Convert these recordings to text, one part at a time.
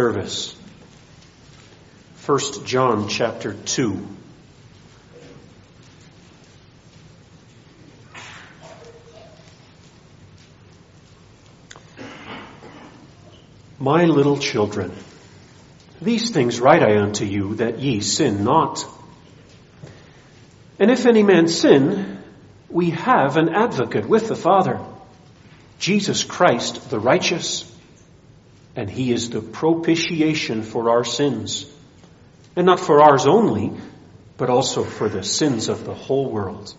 service. 1 John chapter 2. My little children, these things write I unto you, that ye sin not. And if any man sin, we have an advocate with the Father, Jesus Christ the righteous. And he is the propitiation for our sins, and not for ours only, but also for the sins of the whole world.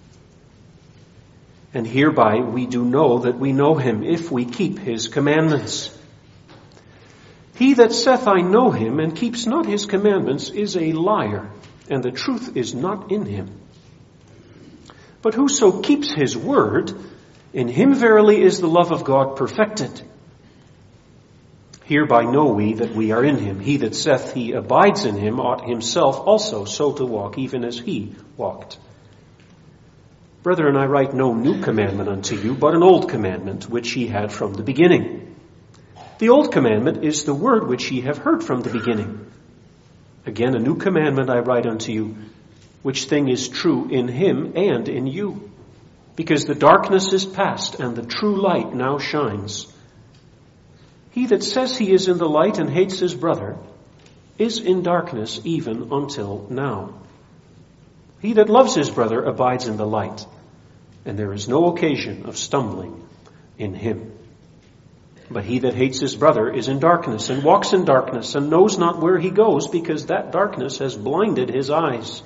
And hereby we do know that we know him, if we keep his commandments. He that saith, I know him, and keeps not his commandments, is a liar, and the truth is not in him. But whoso keeps his word, in him verily is the love of God perfected. Hereby know we that we are in him. He that saith he abides in him ought himself also so to walk, even as he walked. Brethren, I write no new commandment unto you, but an old commandment, which ye had from the beginning. The old commandment is the word which ye have heard from the beginning. Again, a new commandment I write unto you, which thing is true in him and in you. Because the darkness is past, and the true light now shines. He that says he is in the light and hates his brother is in darkness even until now. He that loves his brother abides in the light, and there is no occasion of stumbling in him. But he that hates his brother is in darkness, and walks in darkness, and knows not where he goes, because that darkness has blinded his eyes.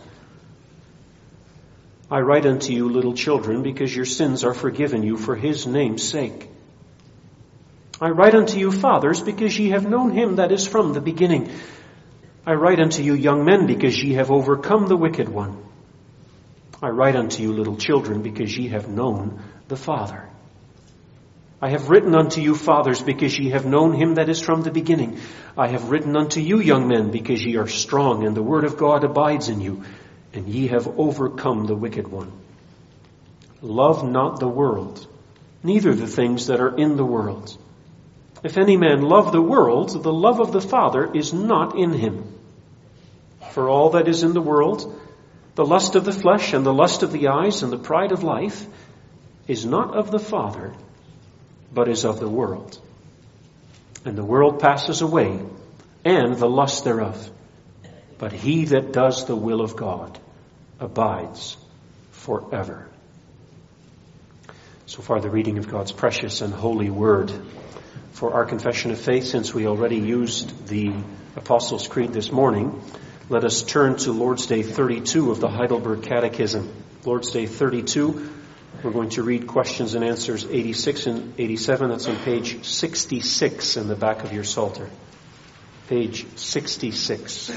I write unto you, little children, because your sins are forgiven you for his name's sake. I write unto you, fathers, because ye have known him that is from the beginning. I write unto you, young men, because ye have overcome the wicked one. I write unto you, little children, because ye have known the Father. I have written unto you, fathers, because ye have known him that is from the beginning. I have written unto you, young men, because ye are strong, and the word of God abides in you, and ye have overcome the wicked one. Love not the world, neither the things that are in the world. If any man love the world, the love of the Father is not in him. For all that is in the world, the lust of the flesh and the lust of the eyes and the pride of life, is not of the Father, but is of the world. And the world passes away, and the lust thereof. But he that does the will of God abides forever. So far the reading of God's precious and holy word. For our confession of faith, since we already used the Apostles' Creed this morning, let us turn to Lord's Day 32 of the Heidelberg Catechism. Lord's Day 32, we're going to read questions and answers 86 and 87. That's on page 66 in the back of your Psalter. Page 66.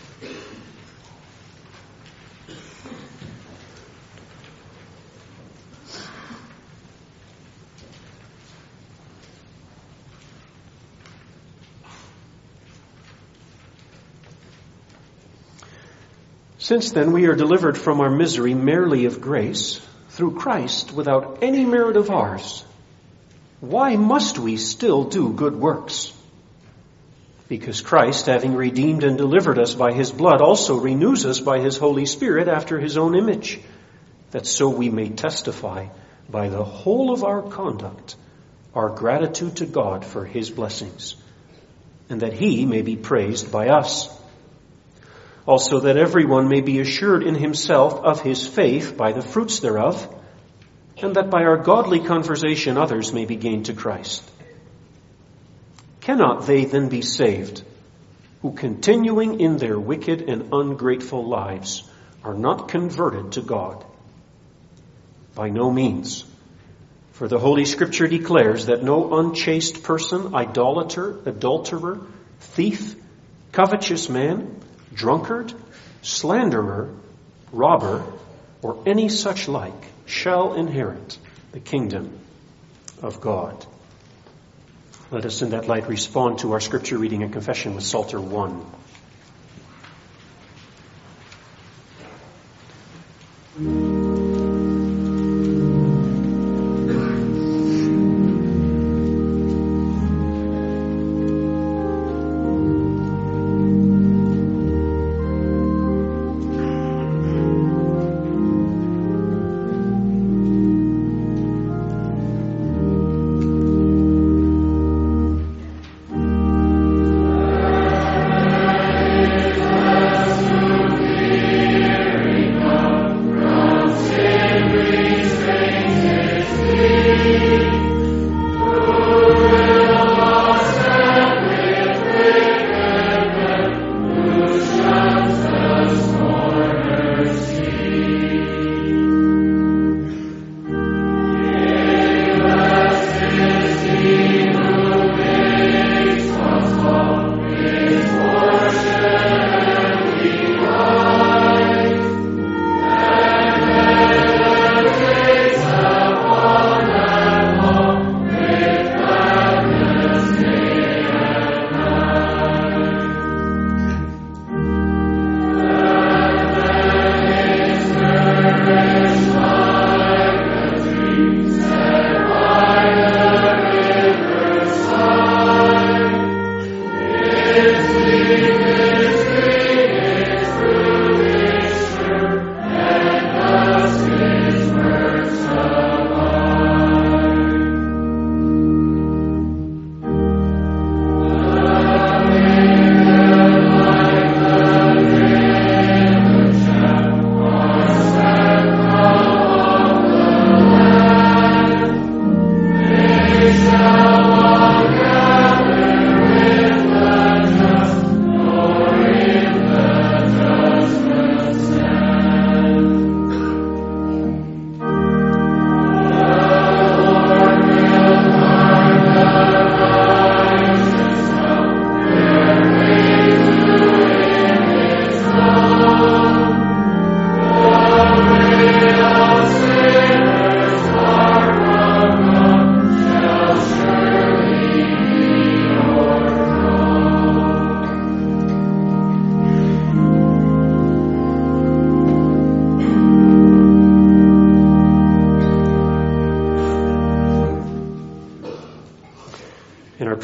Since then we are delivered from our misery merely of grace, through Christ, without any merit of ours, why must we still do good works? Because Christ, having redeemed and delivered us by his blood, also renews us by his Holy Spirit after his own image, that so we may testify by the whole of our conduct our gratitude to God for his blessings, and that he may be praised by us. Also that everyone may be assured in himself of his faith by the fruits thereof, and that by our godly conversation others may be gained to Christ. Cannot they then be saved, who continuing in their wicked and ungrateful lives are not converted to God? By no means. For the Holy Scripture declares that no unchaste person, idolater, adulterer, thief, covetous man, drunkard, slanderer, robber, or any such like shall inherit the kingdom of God. Let us in that light respond to our scripture reading and confession with Psalter 1.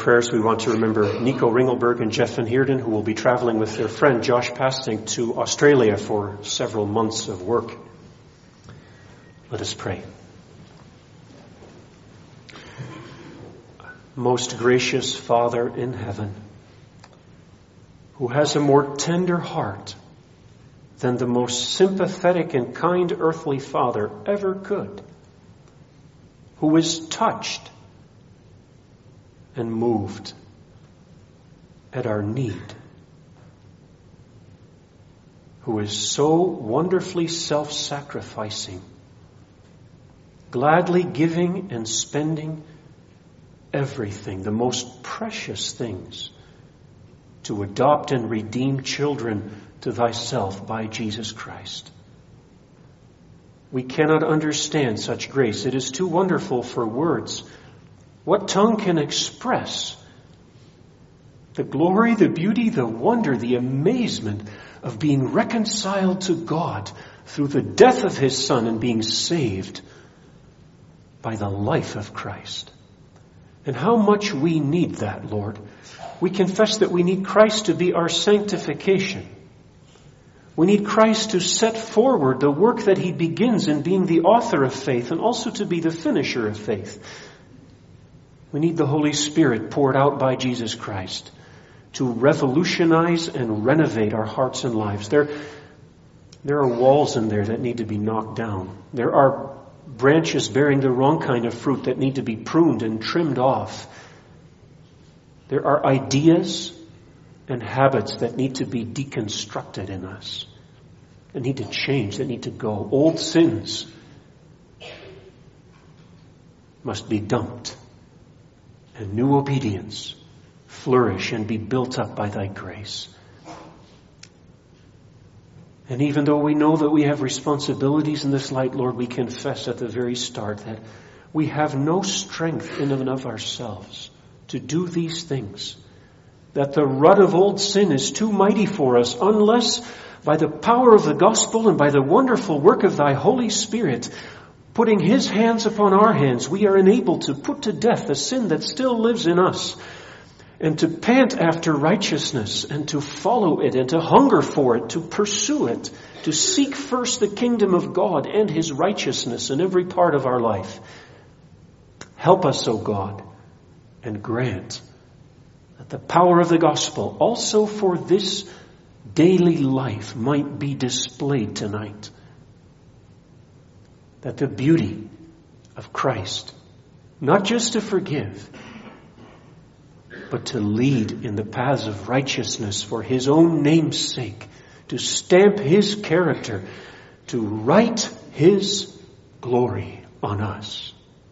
prayers, we want to remember Nico Ringelberg and Jeff Van Heerden, who will be traveling with their friend Josh Pasting to Australia for several months of work. Let us pray. Most gracious Father in heaven, who has a more tender heart than the most sympathetic and kind earthly father ever could, who is touched and moved at our need, who is so wonderfully self-sacrificing, gladly giving and spending everything, the most precious things, to adopt and redeem children to thyself by Jesus Christ. We cannot understand such grace. It is too wonderful for words. What tongue can express the glory, the beauty, the wonder, the amazement of being reconciled to God through the death of his Son and being saved by the life of Christ? And how much we need that, Lord. We confess that we need Christ to be our sanctification. We need Christ to set forward the work that he begins in being the author of faith and also to be the finisher of faith. We need the Holy Spirit poured out by Jesus Christ to revolutionize and renovate our hearts and lives. There are walls in there that need to be knocked down. There are branches bearing the wrong kind of fruit that need to be pruned and trimmed off. There are ideas and habits that need to be deconstructed in us, that need to change, that need to go. Old sins must be dumped, and new obedience flourish and be built up by thy grace. And even though we know that we have responsibilities in this light, Lord, we confess at the very start that we have no strength in and of ourselves to do these things. That the rut of old sin is too mighty for us unless by the power of the gospel and by the wonderful work of thy Holy Spirit, putting his hands upon our hands, we are enabled to put to death the sin that still lives in us and to pant after righteousness and to follow it and to hunger for it, to pursue it, to seek first the kingdom of God and his righteousness in every part of our life. Help us, O God, and grant that the power of the gospel also for this daily life might be displayed tonight. That the beauty of Christ, not just to forgive, but to lead in the paths of righteousness for his own name's sake, to stamp his character, to write his glory on us.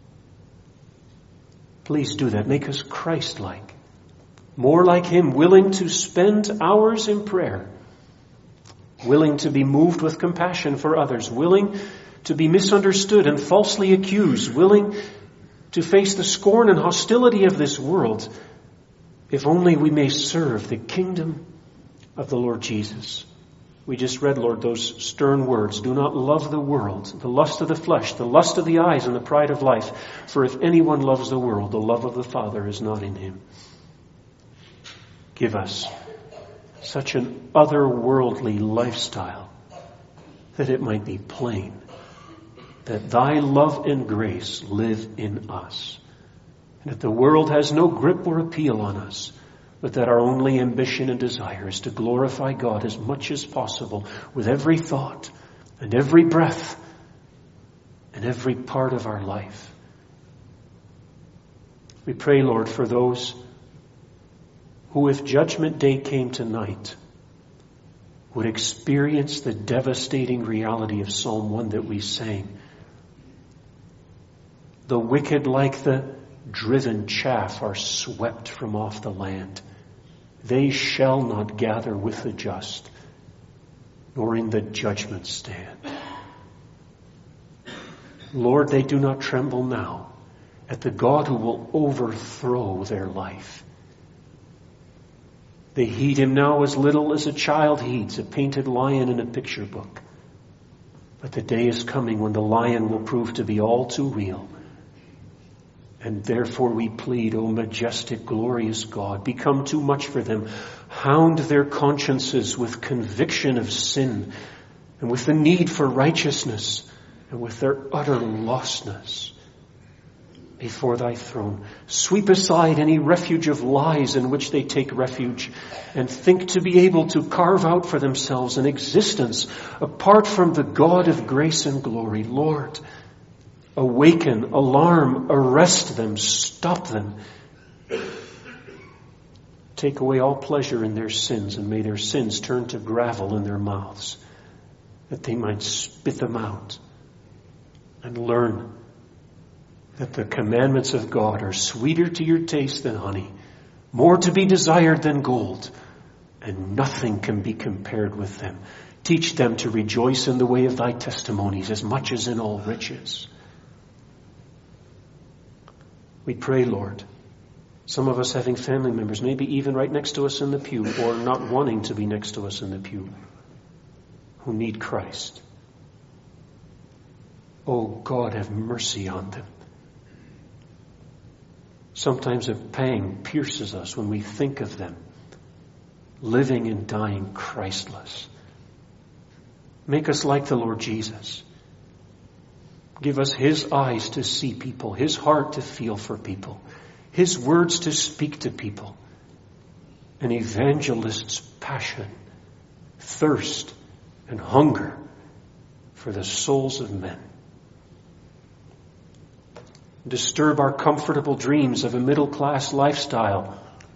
Please do that. Make us Christ-like, more like him, willing to spend hours in prayer, willing to be moved with compassion for others, willing to be misunderstood and falsely accused, willing to face the scorn and hostility of this world, if only we may serve the kingdom of the Lord Jesus. We just read, Lord, those stern words. Do not love the world, the lust of the flesh, the lust of the eyes, and the pride of life. For if anyone loves the world, the love of the Father is not in him. Give us such an otherworldly lifestyle that it might be plain that thy love and grace live in us, and that the world has no grip or appeal on us, but that our only ambition and desire is to glorify God as much as possible with every thought and every breath and every part of our life. We pray, Lord, for those who, if Judgment Day came tonight, would experience the devastating reality of Psalm 1 that we sang. The wicked, like the driven chaff, are swept from off the land. They shall not gather with the just, nor in the judgment stand. Lord, they do not tremble now at the God who will overthrow their life. They heed him now as little as a child heeds a painted lion in a picture book. But the day is coming when the lion will prove to be all too real, And therefore we plead, O majestic, glorious God, become too much for them. Hound their consciences with conviction of sin and with the need for righteousness and with their utter lostness before thy throne. Sweep aside any refuge of lies in which they take refuge and think to be able to carve out for themselves an existence apart from the God of grace and glory. Lord, awaken, alarm, arrest them, stop them. Take away all pleasure in their sins, and may their sins turn to gravel in their mouths, that they might spit them out and learn that the commandments of God are sweeter to your taste than honey, more to be desired than gold, and nothing can be compared with them. Teach them to rejoice in the way of thy testimonies as much as in all riches. We pray, Lord, some of us having family members, maybe even right next to us in the pew, or not wanting to be next to us in the pew, who need Christ. Oh God, have mercy on them. Sometimes a pang pierces us when we think of them, living and dying Christless. Make us like the Lord Jesus. Give us His eyes to see people, His heart to feel for people, His words to speak to people, an evangelist's passion, thirst, and hunger for the souls of men. Disturb our comfortable dreams of a middle-class lifestyle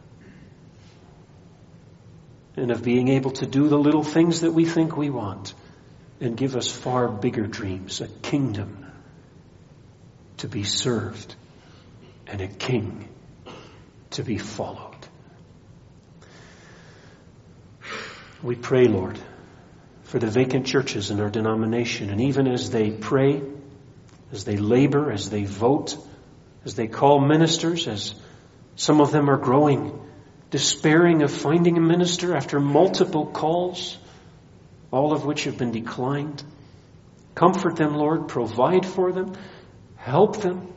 and of being able to do the little things that we think we want, and give us far bigger dreams, a kingdom to be served and a king to be followed. We pray, Lord, for the vacant churches in our denomination, and even as they pray, as they labor, as they vote, as they call ministers, as some of them are growing, despairing of finding a minister after multiple calls, all of which have been declined. Comfort them, Lord. Provide for them. Help them.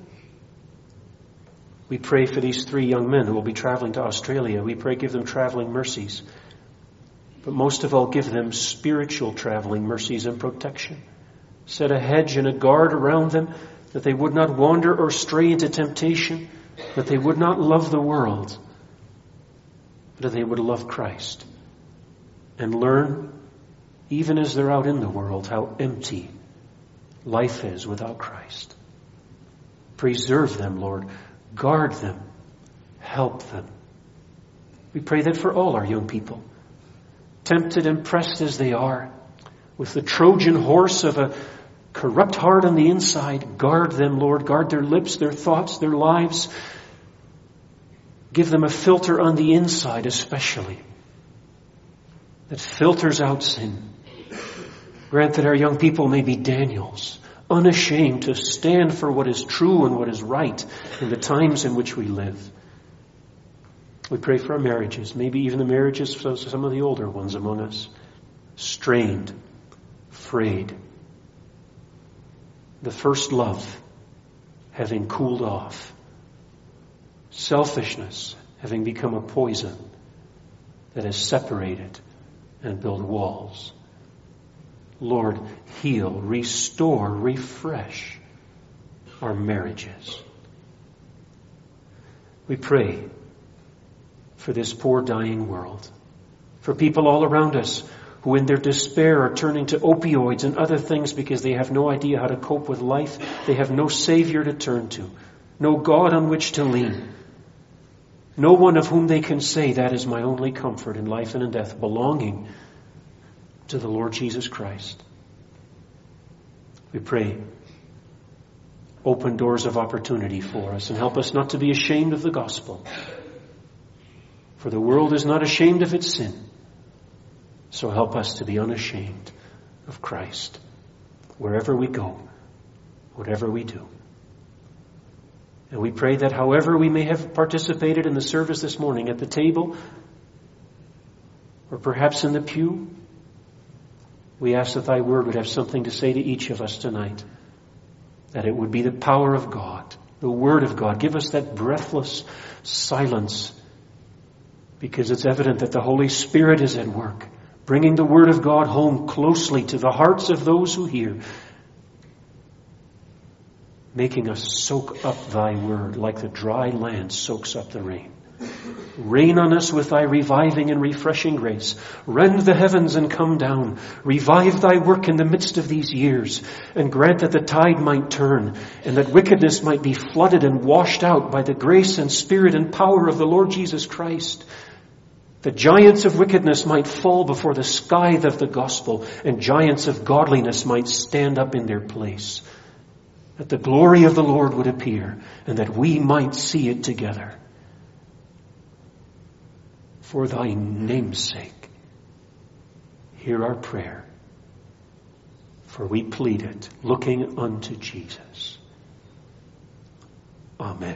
We pray for these 3 young men who will be traveling to Australia. We pray, give them traveling mercies. But most of all, give them spiritual traveling mercies and protection. Set a hedge and a guard around them, that they would not wander or stray into temptation, that they would not love the world, but that they would love Christ and learn, even as they're out in the world, how empty life is without Christ. Preserve them, Lord. Guard them. Help them. We pray that for all our young people, tempted and pressed as they are, with the Trojan horse of a corrupt heart on the inside, guard them, Lord. Guard their lips, their thoughts, their lives. Give them a filter on the inside especially, that filters out sin. Grant that our young people may be Daniels, unashamed to stand for what is true and what is right in the times in which we live. We pray for our marriages, maybe even the marriages of some of the older ones among us, strained, frayed. The first love having cooled off. Selfishness having become a poison that has separated and built walls. Lord, heal, restore, refresh our marriages. We pray for this poor dying world, for people all around us who in their despair are turning to opioids and other things because they have no idea how to cope with life. They have no Savior to turn to, no God on which to lean, no one of whom they can say, that is my only comfort in life and in death, belonging to the Lord Jesus Christ. We pray, open doors of opportunity for us and help us not to be ashamed of the gospel. For the world is not ashamed of its sin. So help us to be unashamed of Christ wherever we go, whatever we do. And we pray that however we may have participated in the service this morning, at the table or perhaps in the pew, we ask that thy word would have something to say to each of us tonight, that it would be the power of God The Word of God. Give us that breathless silence, because it's evident that the Holy Spirit is at work, bringing the Word of God home closely to the hearts of those who hear, making us soak up thy Word like the dry land soaks up the rain. Rain on us with thy reviving and refreshing grace. Rend the heavens and come down. Revive thy work in the midst of these years, and grant that the tide might turn, and that wickedness might be flooded and washed out by the grace and spirit and power of the Lord Jesus Christ. The giants of wickedness might fall before the scythe of the gospel, and giants of godliness might stand up in their place. That the glory of the Lord would appear, and that we might see it together. For thy name's sake, hear our prayer, for we plead it, looking unto Jesus. Amen.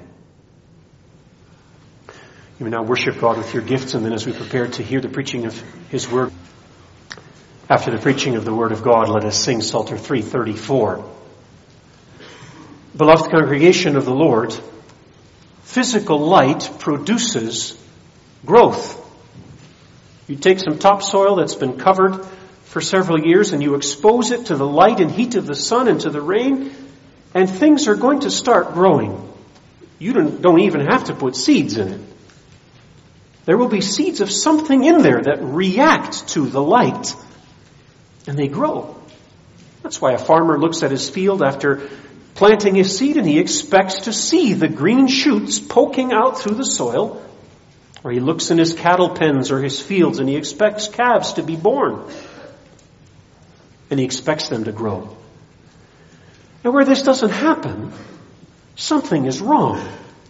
You may now worship God with your gifts, and then as we prepare to hear the preaching of His Word, after the preaching of the Word of God, let us sing Psalter 334. Beloved congregation of the Lord, physical light produces growth. You take some topsoil that's been covered for several years and you expose it to the light and heat of the sun and to the rain, and things are going to start growing. You don't even have to put seeds in it. There will be seeds of something in there that react to the light, and they grow. That's why a farmer looks at his field after planting his seed and he expects to see the green shoots poking out through the soil. Or he looks in his cattle pens or his fields and he expects calves to be born. And he expects them to grow. And where this doesn't happen, something is wrong.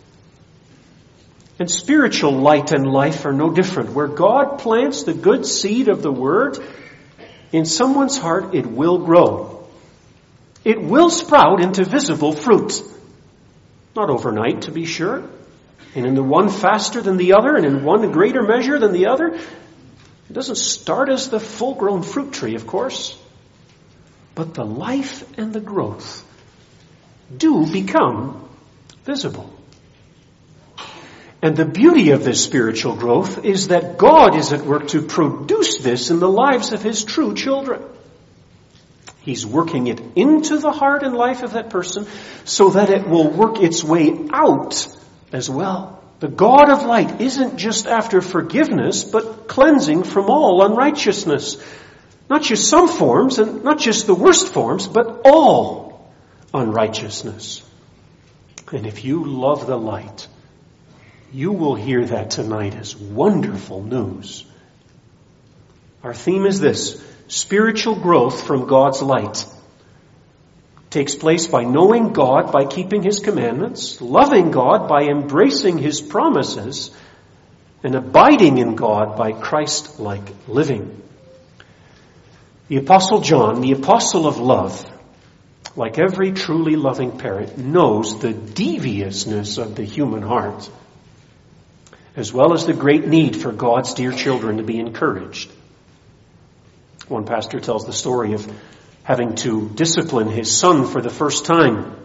And spiritual light and life are no different. Where God plants the good seed of the Word in someone's heart, it will grow. It will sprout into visible fruit. Not overnight, to be sure. And in the one faster than the other, and in one greater measure than the other. It doesn't start as the full-grown fruit tree, of course. But the life and the growth do become visible. And the beauty of this spiritual growth is that God is at work to produce this in the lives of His true children. He's working it into the heart and life of that person so that it will work its way out as well. The God of light isn't just after forgiveness, but cleansing from all unrighteousness. Not just some forms, and not just the worst forms, but all unrighteousness. And if you love the light, you will hear that tonight as wonderful news. Our theme is this: spiritual growth from God's light. Takes place by knowing God by keeping His commandments, loving God by embracing His promises, and abiding in God by Christ-like living. The Apostle John, the apostle of love, like every truly loving parent, knows the deviousness of the human heart, as well as the great need for God's dear children to be encouraged. One pastor tells the story of having to discipline his son for the first time.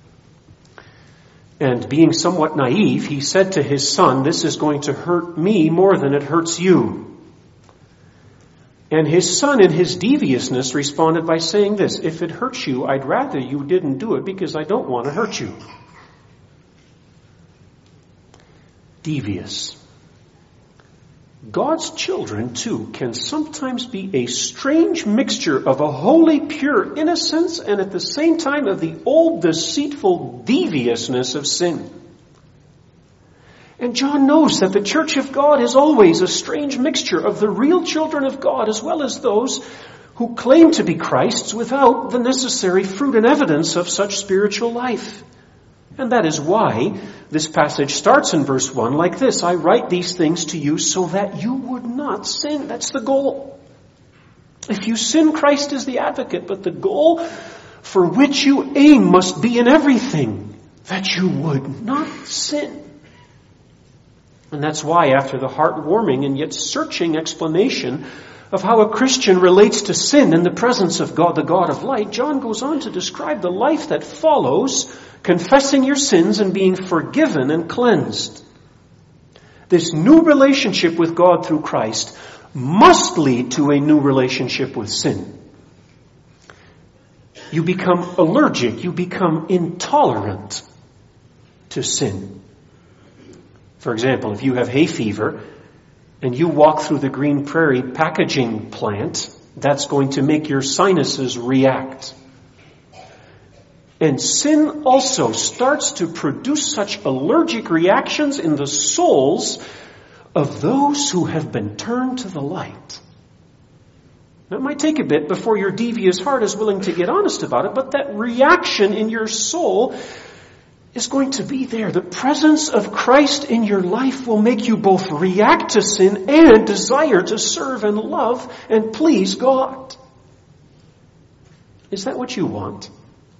And being somewhat naive, he said to his son, "This is going to hurt me more than it hurts you." And his son, in his deviousness, responded by saying this: "If it hurts you, I'd rather you didn't do it because I don't want to hurt you." Devious. God's children, too, can sometimes be a strange mixture of a holy, pure innocence and at the same time of the old, deceitful deviousness of sin. And John knows that the church of God is always a strange mixture of the real children of God as well as those who claim to be Christ's without the necessary fruit and evidence of such spiritual life. And that is why this passage starts in verse 1 like this: "I write these things to you so that you would not sin." That's the goal. If you sin, Christ is the advocate, but the goal for which you aim must be in everything that you would not sin. And that's why, after the heartwarming and yet searching explanation of how a Christian relates to sin in the presence of God, the God of light, John goes on to describe the life that follows confessing your sins and being forgiven and cleansed. This new relationship with God through Christ must lead to a new relationship with sin. You become allergic, you become intolerant to sin. For example, if you have hay fever and you walk through the Green Prairie packaging plant, that's going to make your sinuses react. And sin also starts to produce such allergic reactions in the souls of those who have been turned to the light. Now, it might take a bit before your devious heart is willing to get honest about it, but that reaction in your soul is going to be there. The presence of Christ in your life will make you both react to sin and desire to serve and love and please God. Is that what you want?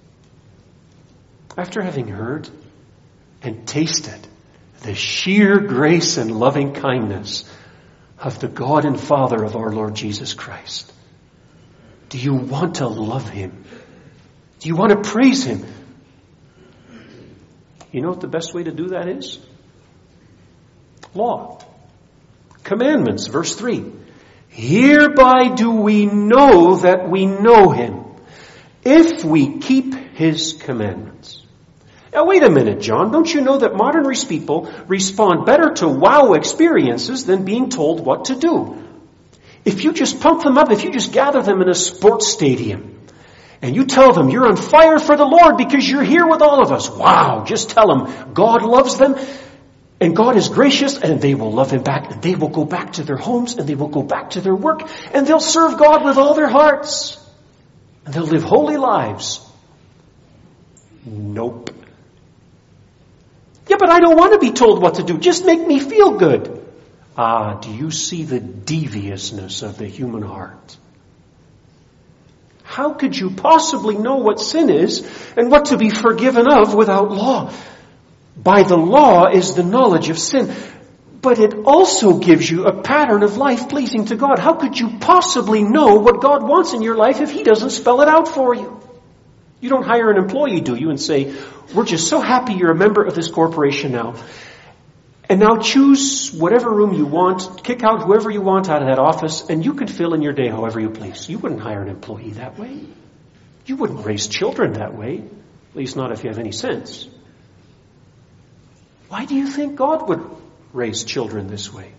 After having heard and tasted the sheer grace and loving kindness of the God and Father of our Lord Jesus Christ, do you want to love Him? Do you want to praise Him? You know what the best way to do that is? Law. Commandments, verse 3. Hereby do we know that we know Him, if we keep His commandments. Now wait a minute, John. Don't you know that modern people respond better to wow experiences than being told what to do? If you just pump them up, if you just gather them in a sports stadium, and you tell them you're on fire for the Lord because you're here with all of us. Wow, just tell them God loves them and God is gracious, and they will love Him back, and they will go back to their homes, and they will go back to their work, and they'll serve God with all their hearts, and they'll live holy lives. Nope. Yeah, but I don't want to be told what to do. Just make me feel good. Do you see the deviousness of the human heart? How could you possibly know what sin is and what to be forgiven of without law? By the law is the knowledge of sin, but it also gives you a pattern of life pleasing to God. How could you possibly know what God wants in your life if He doesn't spell it out for you? You don't hire an employee, do you, and say, we're just so happy you're a member of this corporation now. And now choose whatever room you want, kick out whoever you want out of that office, and you can fill in your day however you please. You wouldn't hire an employee that way. You wouldn't raise children that way, at least not if you have any sense. Why do you think God would raise children this way?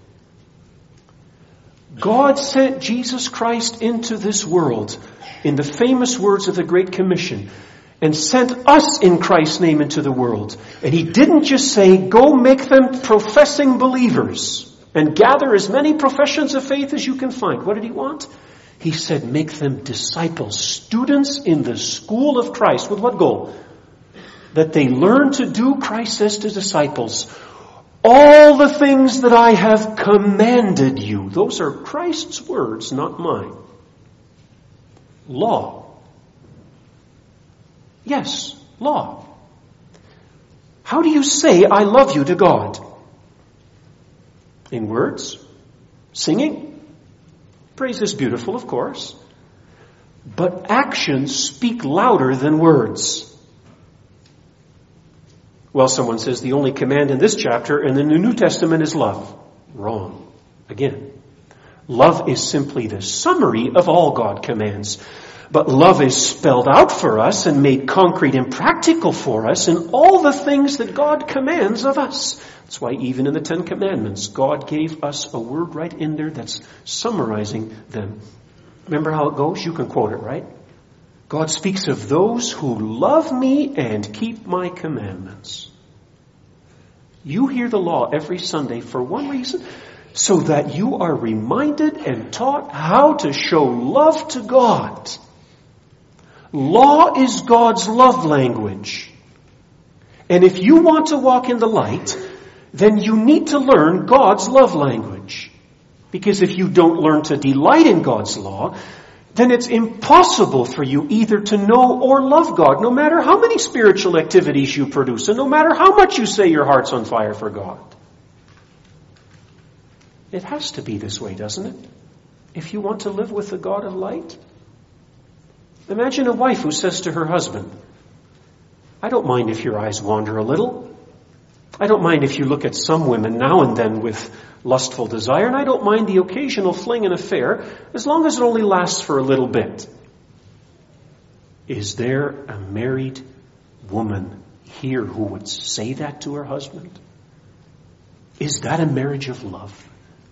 God sent Jesus Christ into this world in the famous words of the Great Commission, and sent us in Christ's name into the world. And He didn't just say, go make them professing believers and gather as many professions of faith as you can find. What did He want? He said, make them disciples, students in the school of Christ. With what goal? That they learn to do, Christ says to disciples, all the things that I have commanded you. Those are Christ's words, not mine. Law. Yes, law. How do you say I love you to God? In words? Singing? Praise is beautiful, of course. But actions speak louder than words. Well, someone says the only command in this chapter and in the New Testament is love. Wrong. Again, love is simply the summary of all God commands. But love is spelled out for us and made concrete and practical for us in all the things that God commands of us. That's why even in the Ten Commandments, God gave us a word right in there that's summarizing them. Remember how it goes? You can quote it, right? God speaks of those who love me and keep my commandments. You hear the law every Sunday for one reason, so that you are reminded and taught how to show love to God. Law is God's love language. And if you want to walk in the light, then you need to learn God's love language. Because if you don't learn to delight in God's law, then it's impossible for you either to know or love God, no matter how many spiritual activities you produce, and no matter how much you say your heart's on fire for God. It has to be this way, doesn't it? if you want to live with the God of light? Imagine a wife who says to her husband, I don't mind if your eyes wander a little. I don't mind if you look at some women now and then with lustful desire, and I don't mind the occasional fling and affair, as long as it only lasts for a little bit. Is there a married woman here who would say that to her husband? Is that a marriage of love?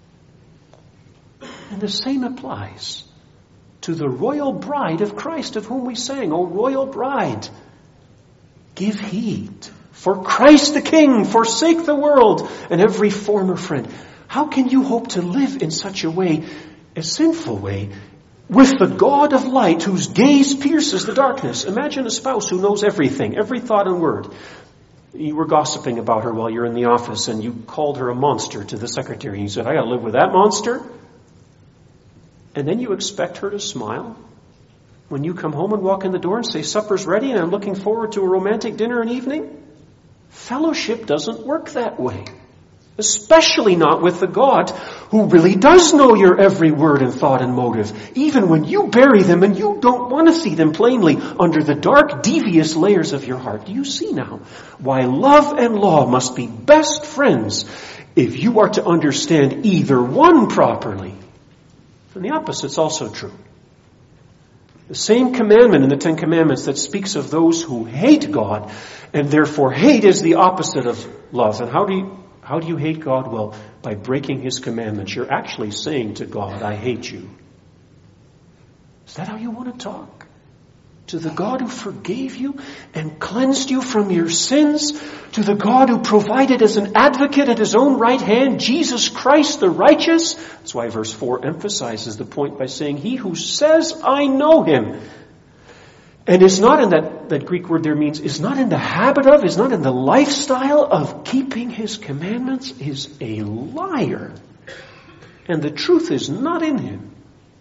And the same applies to the royal bride of Christ, of whom we sang, O royal bride, give heed, for Christ the King, forsake the world and every former friend. How can you hope to live in such a way, a sinful way, with the God of light whose gaze pierces the darkness? Imagine a spouse who knows everything, every thought and word. You were gossiping about her while you're in the office and you called her a monster to the secretary. You said, I got to live with that monster? And then you expect her to smile when you come home and walk in the door and say, supper's ready and I'm looking forward to a romantic dinner and evening? Fellowship doesn't work that way. Especially not with the God who really does know your every word and thought and motive, even when you bury them and you don't want to see them plainly under the dark, devious layers of your heart. Do you see now why love and law must be best friends if you are to understand either one properly? And the opposite's also true. The same commandment in the Ten Commandments that speaks of those who hate God, and therefore hate is the opposite of love. And how do you hate God? Well, by breaking His commandments. You're actually saying to God, I hate you. Is that how you want to talk? To the God who forgave you and cleansed you from your sins? To the God who provided as an advocate at His own right hand, Jesus Christ the righteous? That's why verse 4 emphasizes the point by saying, He who says, I know Him. And is not in that Greek word there means, is not in the habit of, is not in the lifestyle of keeping His commandments, is a liar. And the truth is not in him.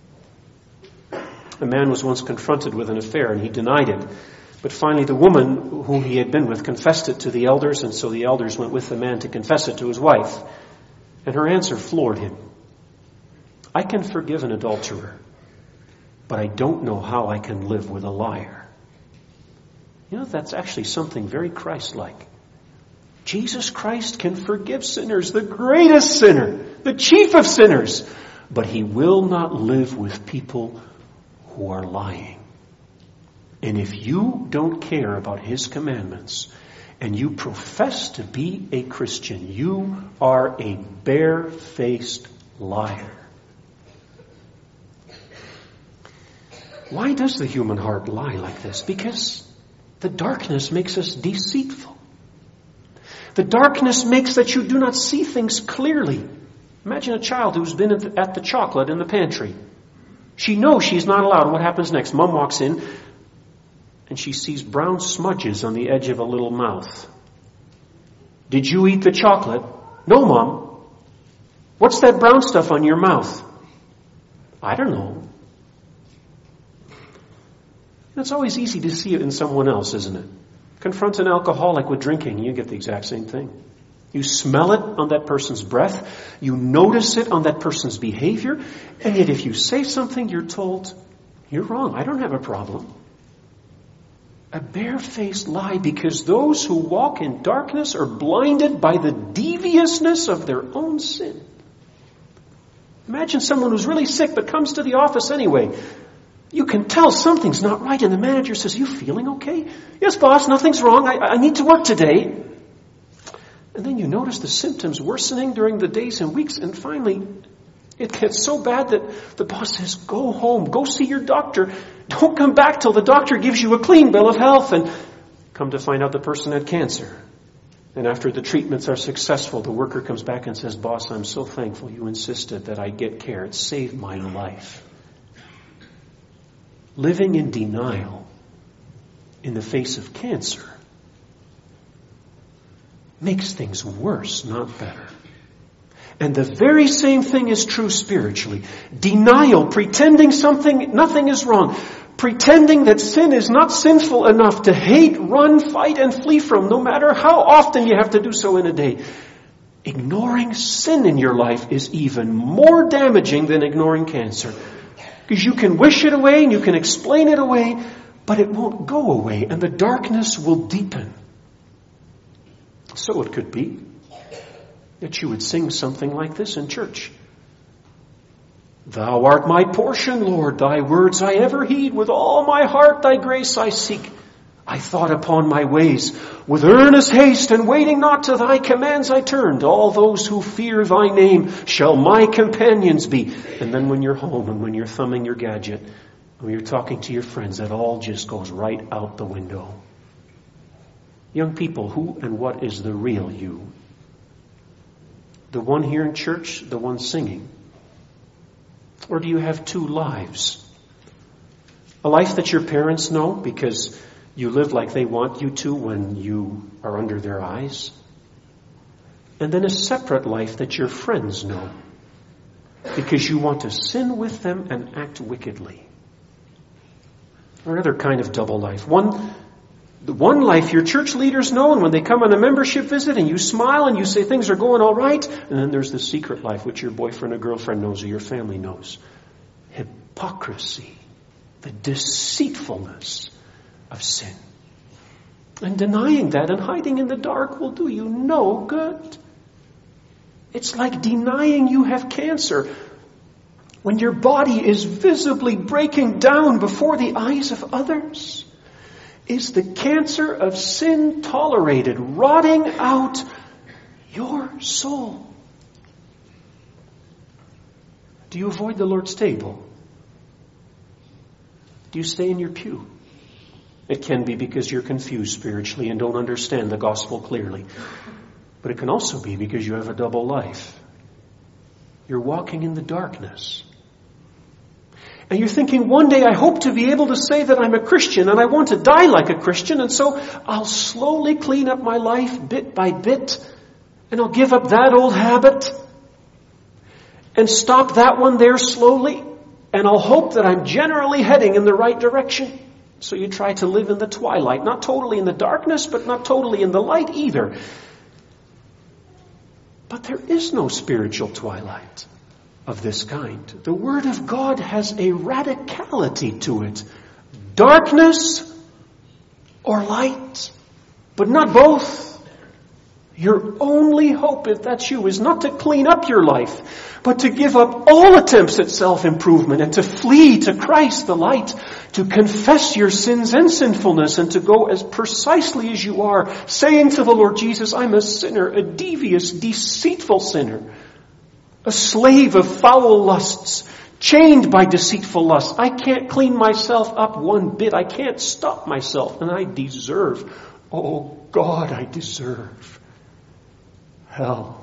A man was once confronted with an affair and he denied it. But finally the woman whom he had been with confessed it to the elders, and so the elders went with the man to confess it to his wife. And her answer floored him. I can forgive an adulterer, but I don't know how I can live with a liar. You know, that's actually something very Christ-like. Jesus Christ can forgive sinners, the greatest sinner, the chief of sinners, but He will not live with people who are lying. And if you don't care about His commandments and you profess to be a Christian, you are a bare-faced liar. Why does the human heart lie like this? Because the darkness makes us deceitful. The darkness makes that you do not see things clearly. Imagine a child who's been at the chocolate in the pantry. She knows she's not allowed. What happens next? Mom walks in and she sees brown smudges on the edge of a little mouth. Did you eat the chocolate? No, Mom. What's that brown stuff on your mouth? I don't know. It's always easy to see it in someone else, isn't it? Confront an alcoholic with drinking, you get the exact same thing. You smell it on that person's breath. You notice it on that person's behavior. And yet if you say something, you're told, you're wrong. I don't have a problem. A bare-faced lie, because those who walk in darkness are blinded by the deviousness of their own sin. Imagine someone who's really sick but comes to the office anyway. You can tell something's not right, and the manager says, you feeling okay? Yes, boss, nothing's wrong. I need to work today. And then you notice the symptoms worsening during the days and weeks, and finally it gets so bad that the boss says, go home, go see your doctor. Don't come back till the doctor gives you a clean bill of health. And come to find out the person had cancer. And after the treatments are successful, the worker comes back and says, boss, I'm so thankful you insisted that I get care. It saved my life. Living in denial in the face of cancer makes things worse, not better. And the very same thing is true spiritually. Denial, pretending nothing is wrong, pretending that sin is not sinful enough to hate, run, fight, and flee from, no matter how often you have to do so in a day, ignoring sin in your life is even more damaging than ignoring cancer. Because you can wish it away and you can explain it away, but it won't go away and the darkness will deepen. So it could be that you would sing something like this in church. Thou art my portion, Lord, thy words I ever heed. With all my heart thy grace I seek. I thought upon my ways. With earnest haste and waiting not to thy commands I turned. All those who fear thy name shall my companions be. And then when you're home and when you're thumbing your gadget, when you're talking to your friends, that all just goes right out the window. Young people, who and what is the real you? The one here in church, the one singing? Or do you have two lives? A life that your parents know because you live like they want you to when you are under their eyes. And then a separate life that your friends know because you want to sin with them and act wickedly. Or another kind of double life. The one life your church leaders know, and when they come on a membership visit and you smile and you say things are going all right, and then there's the secret life which your boyfriend or girlfriend knows or your family knows. Hypocrisy, the deceitfulness of sin. And denying that and hiding in the dark will do you no good. It's like denying you have cancer when your body is visibly breaking down before the eyes of others. Is the cancer of sin tolerated, rotting out your soul? Do you avoid the Lord's table? Do you stay in your pew? It can be because you're confused spiritually and don't understand the gospel clearly. But it can also be because you have a double life. You're walking in the darkness. And you're thinking, one day I hope to be able to say that I'm a Christian and I want to die like a Christian, and so I'll slowly clean up my life bit by bit and I'll give up that old habit and stop that one there slowly, and I'll hope that I'm generally heading in the right direction. So you try to live in the twilight, not totally in the darkness, but not totally in the light either. But there is no spiritual twilight of this kind. The Word of God has a radicality to it. Darkness or light, but not both. Your only hope, if that's you, is not to clean up your life, but to give up all attempts at self-improvement and to flee to Christ the light, to confess your sins and sinfulness and to go as precisely as you are, saying to the Lord Jesus, I'm a sinner, a devious, deceitful sinner, a slave of foul lusts, chained by deceitful lusts. I can't clean myself up one bit. I can't stop myself. And I deserve, oh God, I deserve hell.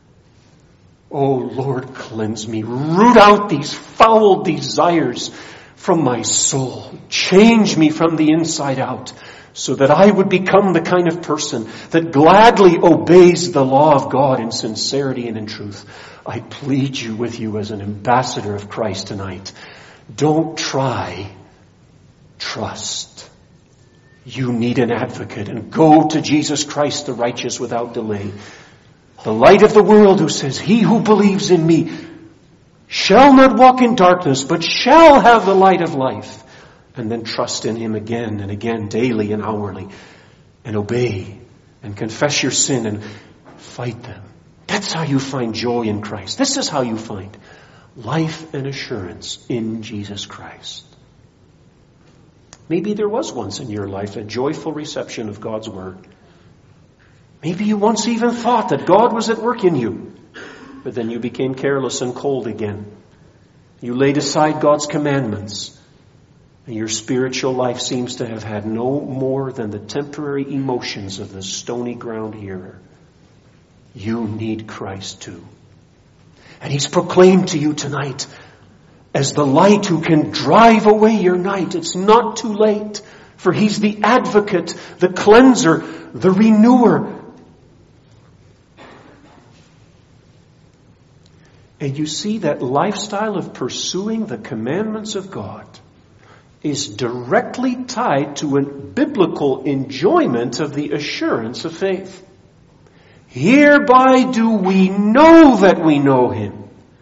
Oh Lord, cleanse me. Root out these foul desires from my soul. Change me from the inside out, so that I would become the kind of person that gladly obeys the law of God in sincerity and in truth. I plead with you as an ambassador of Christ tonight. Don't try. Trust. You need an advocate, and go to Jesus Christ the righteous without delay. The light of the world, who says, he who believes in me shall not walk in darkness, but shall have the light of life. And then trust in him again and again, daily and hourly, and obey and confess your sin and fight them. That's how you find joy in Christ. This is how you find life and assurance in Jesus Christ. Maybe there was once in your life a joyful reception of God's Word. Maybe you once even thought that God was at work in you, but then you became careless and cold again. You laid aside God's commandments, and your spiritual life seems to have had no more than the temporary emotions of the stony ground hearer. You need Christ too. And He's proclaimed to you tonight as the light who can drive away your night. It's not too late, for He's the advocate, the cleanser, the renewer. And you see that lifestyle of pursuing the commandments of God is directly tied to a biblical enjoyment of the assurance of faith. Hereby do we know that we know him.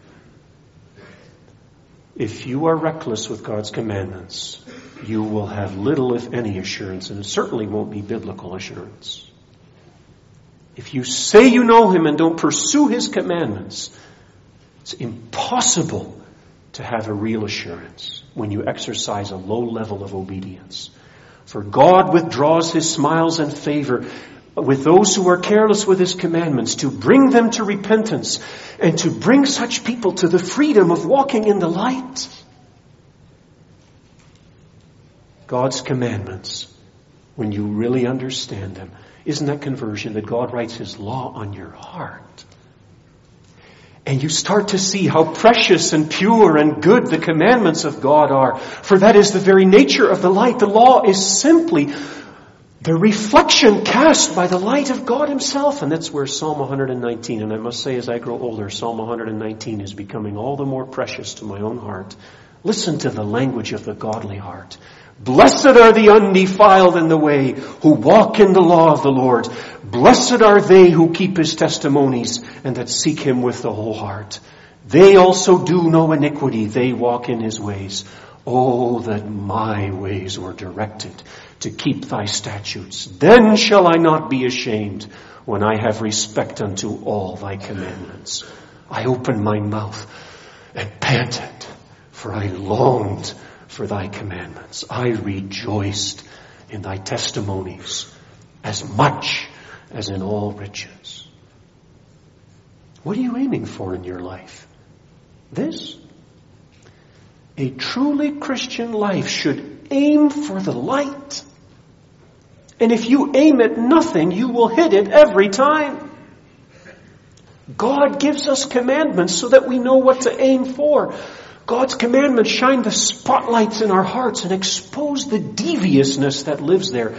If you are reckless with God's commandments, you will have little, if any, assurance, and it certainly won't be biblical assurance. If you say you know him and don't pursue his commandments, it's impossible to have a real assurance when you exercise a low level of obedience. For God withdraws his smiles and favor with those who are careless with his commandments, to bring them to repentance and to bring such people to the freedom of walking in the light. God's commandments, when you really understand them, isn't that conversion that God writes his law on your heart? And you start to see how precious and pure and good the commandments of God are. For that is the very nature of the light. The law is simply the reflection cast by the light of God himself. And that's where Psalm 119, and I must say as I grow older, Psalm 119 is becoming all the more precious to my own heart. Listen to the language of the godly heart. Blessed are the undefiled in the way, who walk in the law of the Lord. Blessed are they who keep his testimonies and that seek him with the whole heart. They also do no iniquity. They walk in his ways. Oh, that my ways were directed to keep thy statutes. Then shall I not be ashamed when I have respect unto all thy commandments. I opened my mouth and panted, for I longed for thy commandments. I rejoiced in thy testimonies as much as in all riches. What are you aiming for in your life? This? A truly Christian life should aim for the light. And if you aim at nothing, you will hit it every time. God gives us commandments so that we know what to aim for. God's commandments shine the spotlights in our hearts and expose the deviousness that lives there.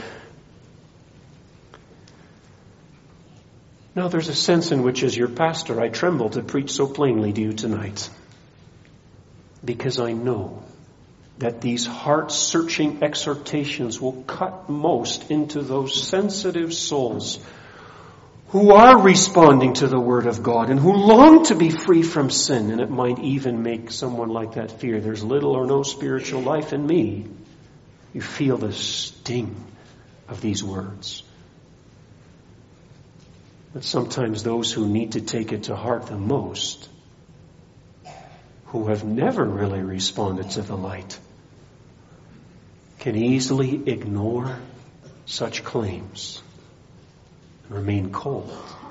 Now there's a sense in which, as your pastor, I tremble to preach so plainly to you tonight. Because I know that these heart-searching exhortations will cut most into those sensitive souls who are responding to the Word of God and who long to be free from sin. And it might even make someone like that fear, there's little or no spiritual life in me. You feel the sting of these words. But sometimes those who need to take it to heart the most, who have never really responded to the light, can easily ignore such claims and remain cold.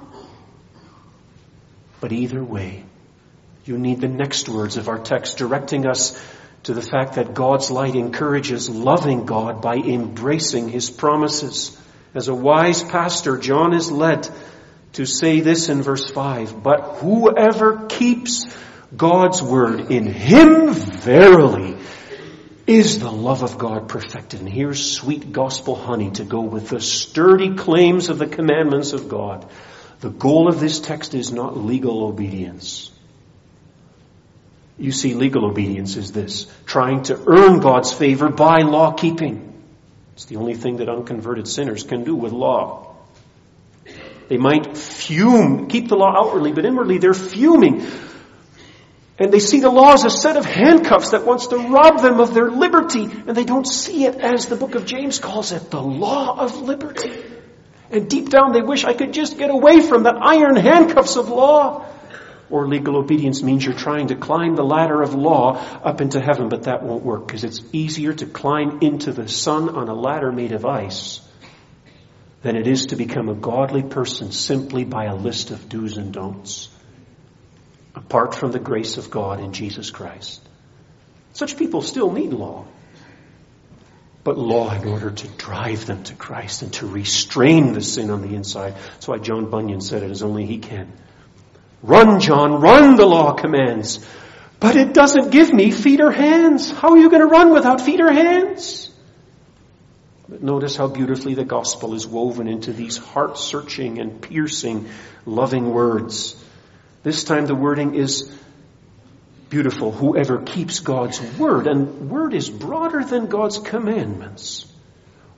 But either way, you need the next words of our text directing us to the fact that God's light encourages loving God by embracing his promises. As a wise pastor, John is led to say this in verse 5, but whoever keeps God's word, in him verily is the love of God perfected. And here's sweet gospel honey to go with the sturdy claims of the commandments of God. The goal of this text is not legal obedience. You see, legal obedience is this: trying to earn God's favor by law keeping. It's the only thing that unconverted sinners can do with law. They might fume, keep the law outwardly, but inwardly they're fuming. And they see the law as a set of handcuffs that wants to rob them of their liberty. And they don't see it as the book of James calls it, the law of liberty. And deep down they wish, I could just get away from that iron handcuffs of law. Or legal obedience means you're trying to climb the ladder of law up into heaven, but that won't work because it's easier to climb into the sun on a ladder made of ice than it is to become a godly person simply by a list of do's and don'ts, apart from the grace of God in Jesus Christ. Such people still need law. But law in order to drive them to Christ and to restrain the sin on the inside. That's why John Bunyan said it as only he can. Run, John, run, the law commands. But it doesn't give me feet or hands. How are you going to run without feet or hands? But notice how beautifully the gospel is woven into these heart-searching and piercing, loving words. This time the wording is beautiful. Whoever keeps God's word. And word is broader than God's commandments.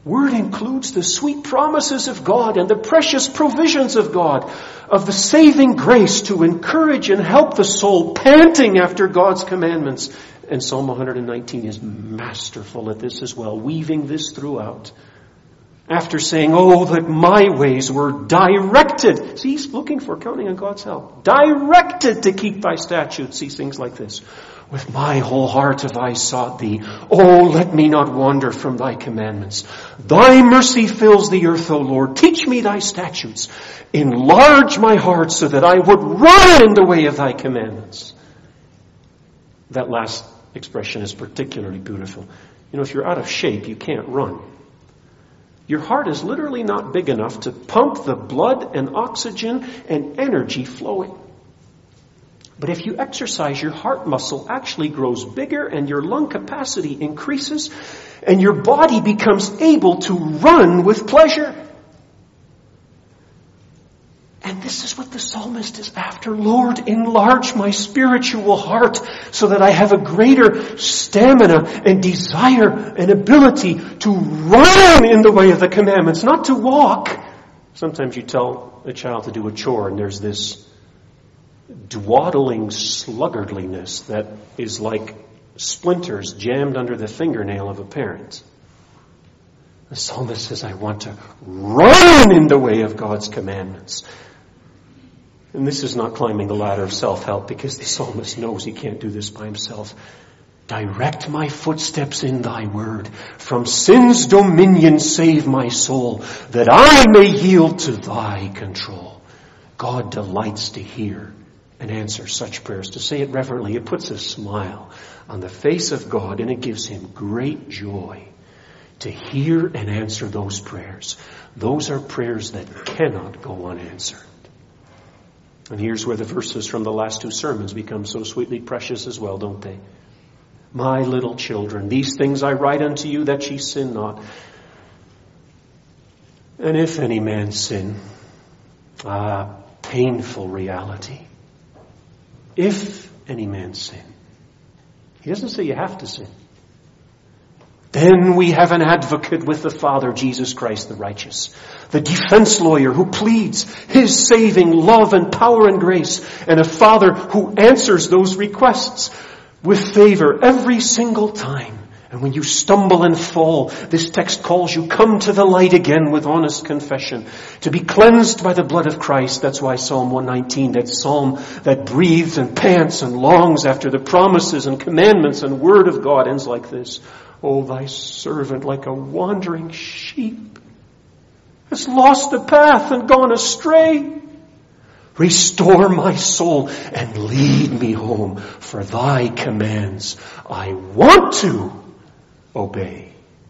Word includes the sweet promises of God and the precious provisions of God, of the saving grace to encourage and help the soul panting after God's commandments. And Psalm 119 is masterful at this as well, weaving this throughout. After saying, oh, that my ways were directed. See, he's looking for, counting on God's help. Directed to keep thy statutes. See, things like this. With my whole heart have I sought thee. Oh, let me not wander from thy commandments. Thy mercy fills the earth, O Lord. Teach me thy statutes. Enlarge my heart so that I would run in the way of thy commandments. That last expression is particularly beautiful. You know, if you're out of shape, you can't run. Your heart is literally not big enough to pump the blood and oxygen and energy flowing. But if you exercise, your heart muscle actually grows bigger and your lung capacity increases and your body becomes able to run with pleasure. And this is what the psalmist is after. Lord, enlarge my spiritual heart so that I have a greater stamina and desire and ability to run in the way of the commandments, not to walk. Sometimes you tell a child to do a chore and there's this dwaddling sluggardliness that is like splinters jammed under the fingernail of a parent. The psalmist says, I want to run in the way of God's commandments. And this is not climbing the ladder of self-help, because the psalmist knows he can't do this by himself. Direct my footsteps in thy word. From sin's dominion save my soul, that I may yield to thy control. God delights to hear and answer such prayers. To say it reverently, it puts a smile on the face of God, and it gives him great joy to hear and answer those prayers. Those are prayers that cannot go unanswered. And here's where the verses from the last two sermons become so sweetly precious as well, don't they? My little children, these things I write unto you, that ye sin not. And if any man sin, painful reality. If any man sin. He doesn't say you have to sin. Then we have an advocate with the Father, Jesus Christ the righteous. The defense lawyer who pleads his saving love and power and grace. And a Father who answers those requests with favor every single time. And when you stumble and fall, this text calls you, come to the light again with honest confession. To be cleansed by the blood of Christ. That's why Psalm 119, that psalm that breathes and pants and longs after the promises and commandments and word of God, ends like this. Oh, thy servant, like a wandering sheep, has lost the path and gone astray. Restore my soul and lead me home, for thy commands I want to obey.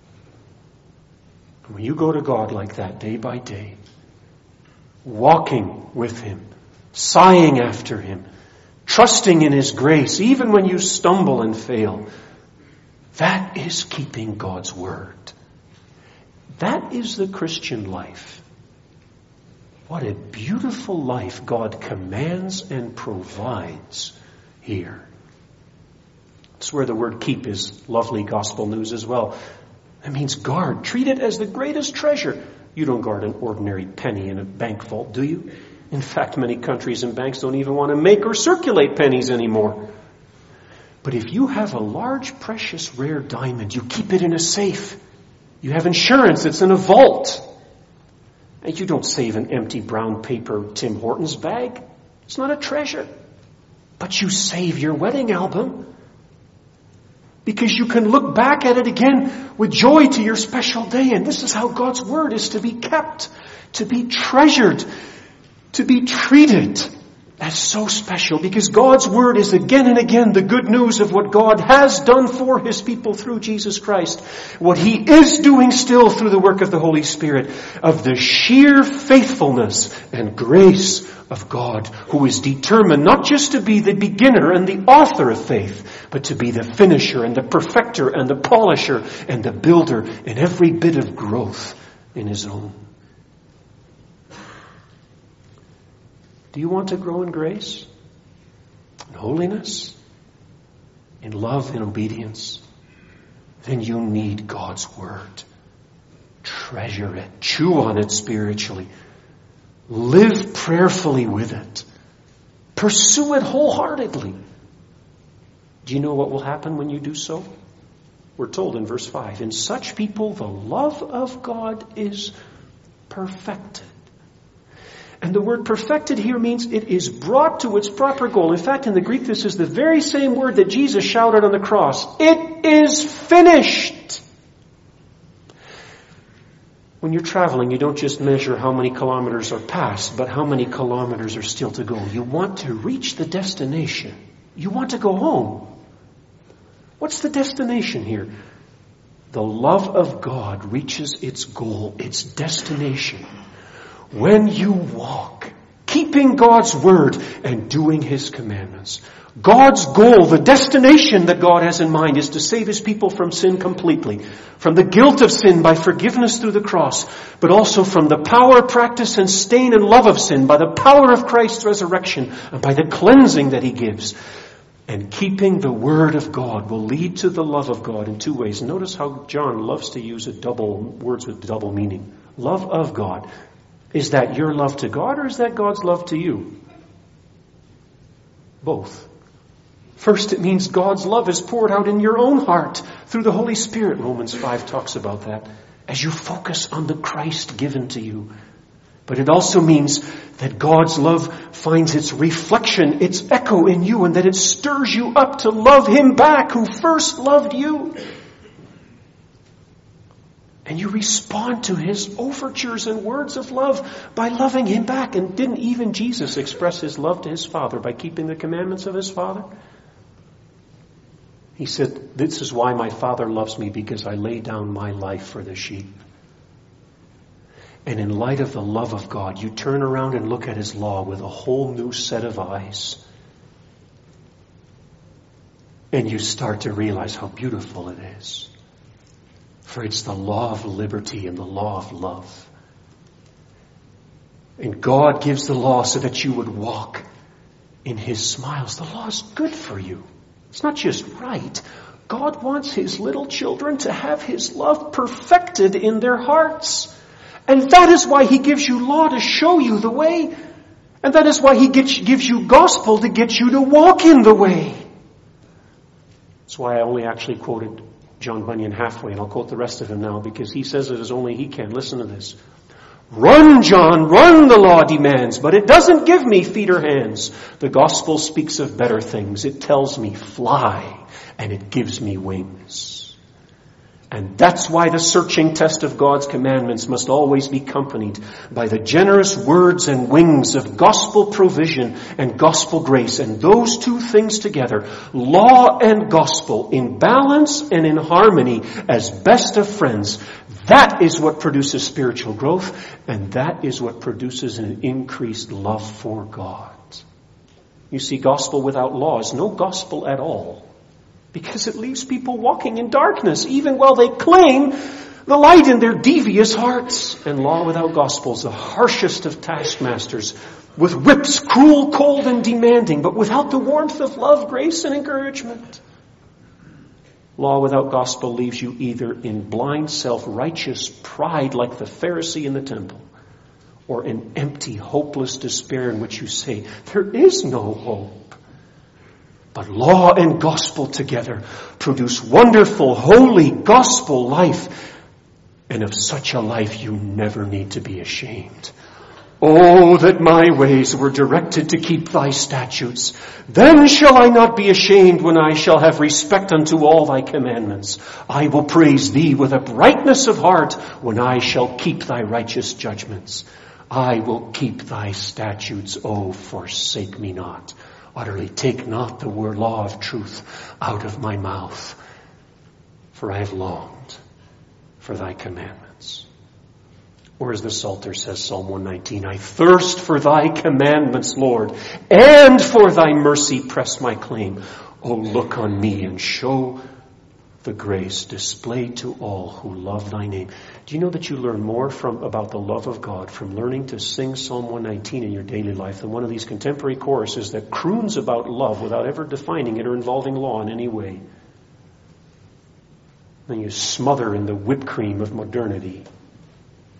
When you go to God like that day by day, walking with him, sighing after him, trusting in his grace, even when you stumble and fail, that is keeping God's word. That is the Christian life. What a beautiful life God commands and provides here. That's where the word keep is lovely gospel news as well. It means guard. Treat it as the greatest treasure. You don't guard an ordinary penny in a bank vault, do you? In fact, many countries and banks don't even want to make or circulate pennies anymore. But if you have a large, precious, rare diamond, you keep it in a safe. You have insurance. It's in a vault. And you don't save an empty brown paper Tim Hortons bag. It's not a treasure. But you save your wedding album. Because you can look back at it again with joy to your special day. And this is how God's word is to be kept, to be treasured, to be treated. That's so special, because God's word is again and again the good news of what God has done for his people through Jesus Christ. What he is doing still through the work of the Holy Spirit, of the sheer faithfulness and grace of God, who is determined not just to be the beginner and the author of faith, but to be the finisher and the perfecter and the polisher and the builder in every bit of growth in his own. Do you want to grow in grace, in holiness, in love and obedience? Then you need God's word. treasure it. Chew on it spiritually. Live prayerfully with it. Pursue it wholeheartedly. Do you know what will happen when you do so? We're told in verse 5, in such people the love of God is perfected. And the word perfected here means it is brought to its proper goal. In fact, in the Greek, this is the very same word that Jesus shouted on the cross. It is finished. When you're traveling, you don't just measure how many kilometers are passed, but how many kilometers are still to go. You want to reach the destination. You want to go home. What's the destination here? The love of God reaches its goal, its destination, when you walk, keeping God's word and doing His commandments. God's goal, the destination that God has in mind, is to save His people from sin completely, from the guilt of sin by forgiveness through the cross, but also from the power, practice, and stain and love of sin by the power of Christ's resurrection and by the cleansing that He gives. And keeping the Word of God will lead to the love of God in two ways. Notice how John loves to use words with double meaning. Love of God. Is that your love to God, or is that God's love to you? Both. First, it means God's love is poured out in your own heart through the Holy Spirit. Romans 5 talks about that. As you focus on the Christ given to you. But it also means that God's love finds its reflection, its echo in you, and that it stirs you up to love Him back who first loved you. And you respond to His overtures and words of love by loving Him back. And didn't even Jesus express His love to His Father by keeping the commandments of His Father? He said, this is why my Father loves me, because I lay down my life for the sheep. And in light of the love of God, you turn around and look at His law with a whole new set of eyes. And you start to realize how beautiful it is. For it's the law of liberty and the law of love. And God gives the law so that you would walk in His smiles. The law is good for you. It's not just right. God wants His little children to have His love perfected in their hearts. And that is why He gives you law to show you the way. And that is why He gives you gospel to get you to walk in the way. That's why I only actually quoted John Bunyan halfway, and I'll quote the rest of him now because he says it as only he can. Listen to this. Run, John, run, the law demands, but it doesn't give me feet or hands. The gospel speaks of better things. It tells me fly, and it gives me wings. And that's why the searching test of God's commandments must always be accompanied by the generous words and wings of gospel provision and gospel grace. And those two things together, law and gospel, in balance and in harmony as best of friends, that is what produces spiritual growth, and that is what produces an increased love for God. You see, gospel without law is no gospel at all. Because it leaves people walking in darkness, even while they claim the light in their devious hearts. And law without gospel is the harshest of taskmasters, with whips, cruel, cold, and demanding, but without the warmth of love, grace, and encouragement. Law without gospel leaves you either in blind, self-righteous pride like the Pharisee in the temple, or in empty, hopeless despair in which you say, there is no hope. But law and gospel together produce wonderful, holy gospel life. And of such a life you never need to be ashamed. Oh, that my ways were directed to keep thy statutes. Then shall I not be ashamed when I shall have respect unto all thy commandments. I will praise thee with a brightness of heart when I shall keep thy righteous judgments. I will keep thy statutes. Oh, forsake me not. Utterly take not the word law of truth out of my mouth, for I have longed for thy commandments. Or as the Psalter says, Psalm 119, I thirst for thy commandments, Lord, and for thy mercy press my claim. Oh, look on me and show the grace displayed to all who love thy name. Do you know that you learn more about the love of God from learning to sing Psalm 119 in your daily life than one of these contemporary choruses that croons about love without ever defining it or involving law in any way? Then you smother in the whipped cream of modernity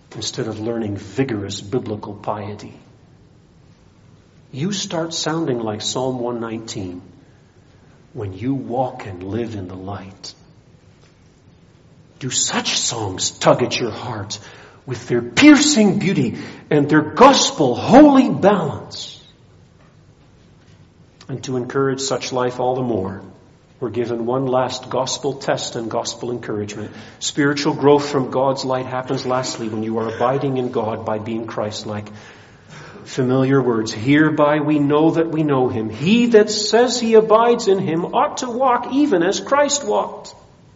instead of learning vigorous biblical piety. You start sounding like Psalm 119 when you walk and live in the light. Do such songs tug at your heart with their piercing beauty and their gospel holy balance? And to encourage such life all the more, we're given one last gospel test and gospel encouragement. Spiritual growth from God's light happens lastly when you are abiding in God by being Christ-like. Familiar words. Hereby we know that we know him. He that says he abides in him ought to walk even as Christ walked.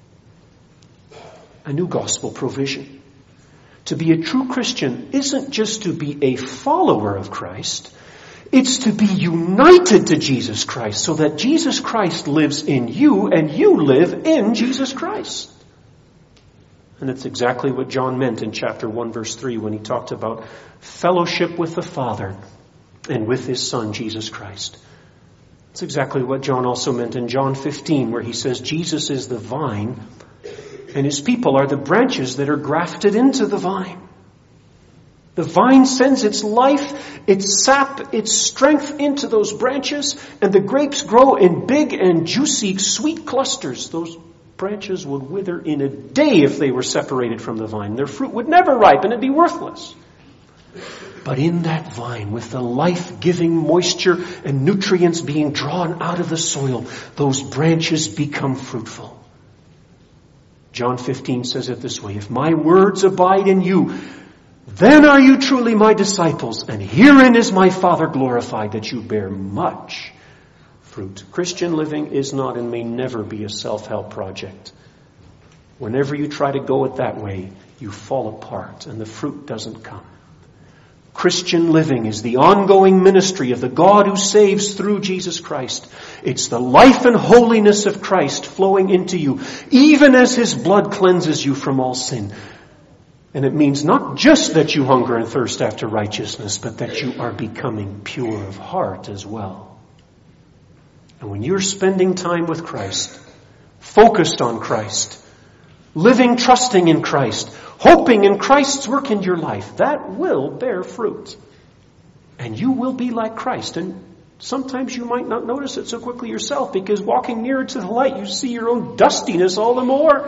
A new gospel provision. To be a true Christian isn't just to be a follower of Christ. It's to be united to Jesus Christ so that Jesus Christ lives in you and you live in Jesus Christ. And it's exactly what John meant in chapter 1 verse 3 when he talked about fellowship with the Father and with his Son Jesus Christ. It's exactly what John also meant in John 15 where he says Jesus is the vine and his people are the branches that are grafted into the vine. The vine sends its life, its sap, its strength into those branches, and the grapes grow in big and juicy, sweet clusters. Those branches would wither in a day if they were separated from the vine. Their fruit would never ripen and be worthless. But in that vine, with the life-giving moisture and nutrients being drawn out of the soil, those branches become fruitful. John 15 says it this way, if my words abide in you, then are you truly my disciples, and herein is my Father glorified, that you bear much fruit. Christian living is not and may never be a self-help project. Whenever you try to go it that way, you fall apart and the fruit doesn't come. Christian living is the ongoing ministry of the God who saves through Jesus Christ. It's the life and holiness of Christ flowing into you, even as his blood cleanses you from all sin. And it means not just that you hunger and thirst after righteousness, but that you are becoming pure of heart as well. And when you're spending time with Christ, focused on Christ, living trusting in Christ, hoping in Christ's work in your life, that will bear fruit. And you will be like Christ. And sometimes you might not notice it so quickly yourself, because walking nearer to the light, you see your own dustiness all the more.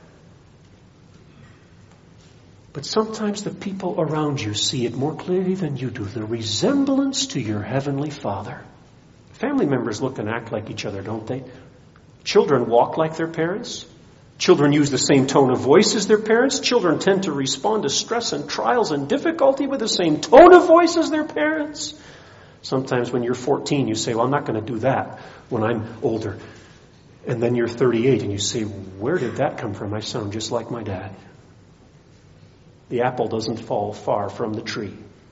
But sometimes the people around you see it more clearly than you do, the resemblance to your heavenly Father. Family members look and act like each other, don't they? Children walk like their parents. Children use the same tone of voice as their parents. Children tend to respond to stress and trials and difficulty with the same tone of voice as their parents. Sometimes when you're 14, you say, well, I'm not going to do that when I'm older. And then you're 38 and you say, where did that come from? I sound just like my dad. The apple doesn't fall far from the tree.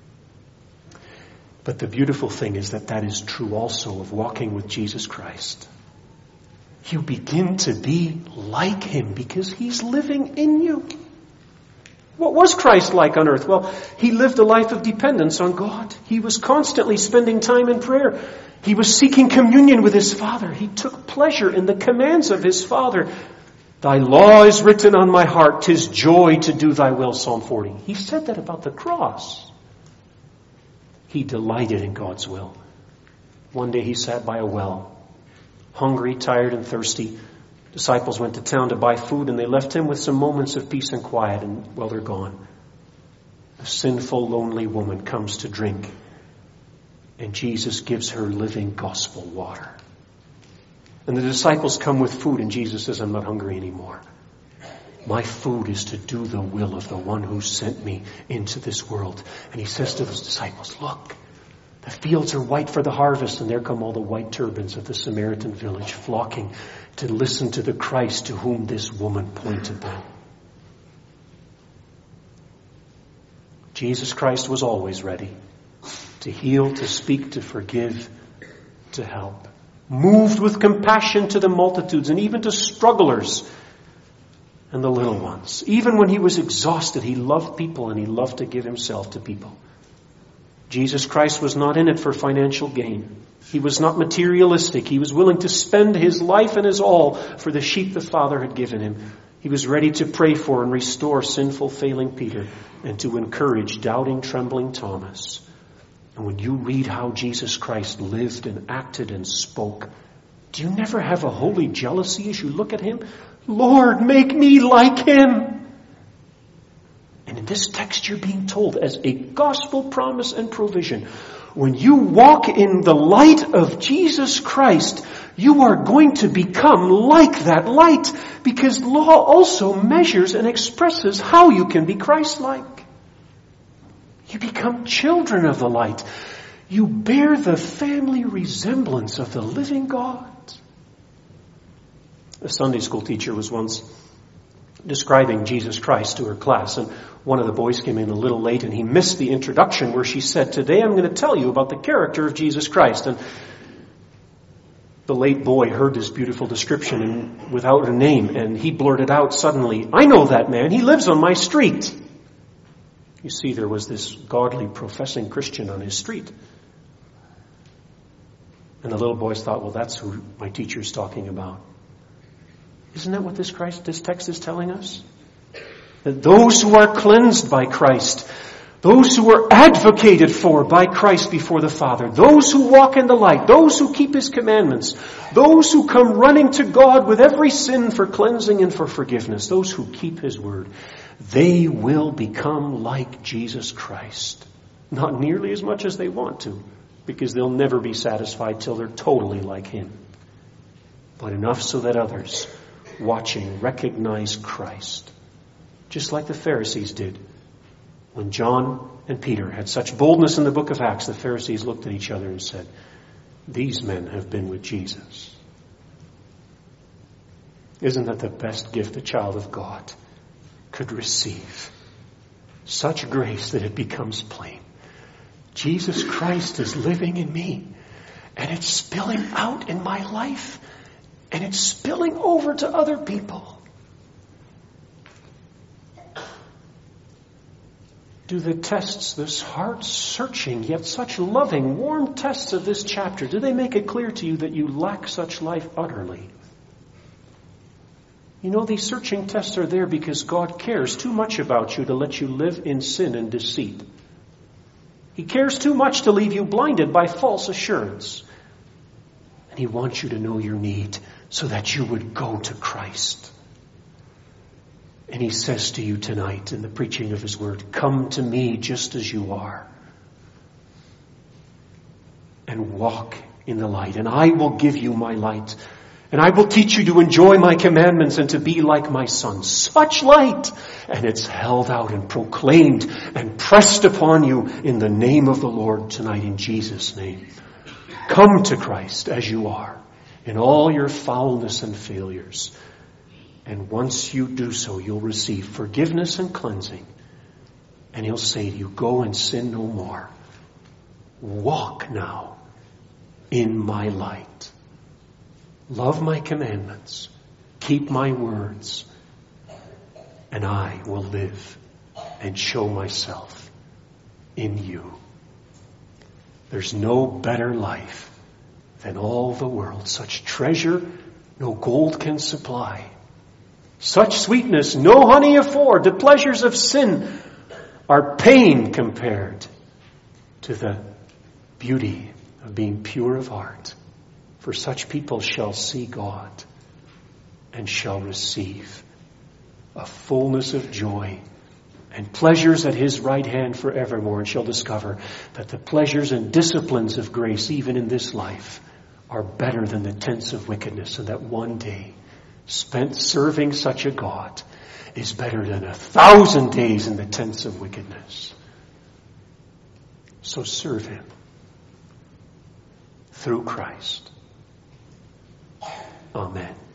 But the beautiful thing is that that is true also of walking with Jesus Christ. You begin to be like him because he's living in you. What was Christ like on earth? Well, he lived a life of dependence on God. He was constantly spending time in prayer. He was seeking communion with his Father. He took pleasure in the commands of his Father. Thy law is written on my heart. 'Tis joy to do thy will, Psalm 40. He said that about the cross. He delighted in God's will. One day he sat by a well, hungry, tired, and thirsty. Disciples went to town to buy food, and they left him with some moments of peace and quiet, and well, they're gone. A sinful, lonely woman comes to drink, and Jesus gives her living gospel water. And the disciples come with food, and Jesus says, I'm not hungry anymore. My food is to do the will of the one who sent me into this world. And he says to those disciples, look, the fields are white for the harvest, and there come all the white turbans of the Samaritan village flocking to listen to the Christ to whom this woman pointed them. Jesus Christ was always ready to heal, to speak, to forgive, to help. Moved with compassion to the multitudes and even to strugglers and the little ones. Even when he was exhausted, he loved people and he loved to give himself to people. Jesus Christ was not in it for financial gain. He was not materialistic. He was willing to spend his life and his all for the sheep the Father had given him. He was ready to pray for and restore sinful, failing Peter and to encourage doubting, trembling Thomas. And when you read how Jesus Christ lived and acted and spoke, do you never have a holy jealousy as you look at him? Lord, make me like him. And in this text you're being told as a gospel promise and provision, when you walk in the light of Jesus Christ, you are going to become like that light, because law also measures and expresses how you can be Christ-like. You become children of the light. You bear the family resemblance of the living God. A Sunday school teacher was once describing Jesus Christ to her class, and one of the boys came in a little late and he missed the introduction where she said, "Today I'm going to tell you about the character of Jesus Christ." And the late boy heard this beautiful description and without a name, and he blurted out suddenly, "I know that man. He lives on my street." You see, there was this godly professing Christian on his street. And the little boys thought, well, that's who my teacher's talking about. Isn't that what this text is telling us? That those who are cleansed by Christ, those who are advocated for by Christ before the Father, those who walk in the light, those who keep his commandments, those who come running to God with every sin for cleansing and for forgiveness, those who keep his word, they will become like Jesus Christ. Not nearly as much as they want to, because they'll never be satisfied till they're totally like him. But enough so that others watching recognize Christ. Just like the Pharisees did. When John and Peter had such boldness in the book of Acts, the Pharisees looked at each other and said, "These men have been with Jesus." Isn't that the best gift a child of God could receive? Such grace that it becomes plain. Jesus Christ is living in me, and it's spilling out in my life, and it's spilling over to other people. Do the tests, this heart-searching, yet such loving, warm tests of this chapter, do they make it clear to you that you lack such life utterly? You know, these searching tests are there because God cares too much about you to let you live in sin and deceit. He cares too much to leave you blinded by false assurance. And he wants you to know your need so that you would go to Christ. And he says to you tonight in the preaching of his word, "Come to me just as you are and walk in the light, and I will give you my light, and I will teach you to enjoy my commandments and to be like my Son." Such light! And it's held out and proclaimed and pressed upon you in the name of the Lord tonight, in Jesus' name. Come to Christ as you are in all your foulness and failures. And once you do so, you'll receive forgiveness and cleansing. And he'll say to you, "Go and sin no more. Walk now in my light. Love my commandments. Keep my words. And I will live and show myself in you." There's no better life than all the world. Such treasure no gold can supply. Such sweetness no honey afford. The pleasures of sin are pain compared to the beauty of being pure of heart. For such people shall see God and shall receive a fullness of joy and pleasures at his right hand forevermore, and shall discover that the pleasures and disciplines of grace, even in this life, are better than the tents of wickedness, and that one day spent serving such a God is better than 1,000 days in the tents of wickedness. So serve him through Christ. Amen.